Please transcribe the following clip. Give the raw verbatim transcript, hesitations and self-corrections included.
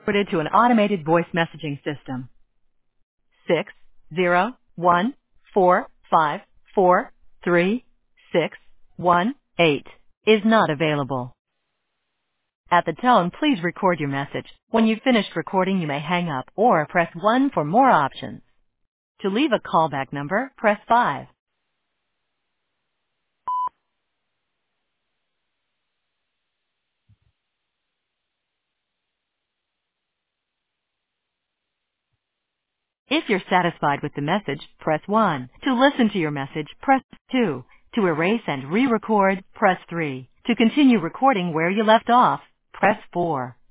forwarded to an automated voice messaging system. Six zero one four five four three six one eight is not available. At the tone, please record your message. When you've finished recording, you may hang up or press one for more options. To leave a callback number, press five. If you're satisfied with the message, press one. To listen to your message, press two. To erase and re-record, press three. To continue recording where you left off, press four.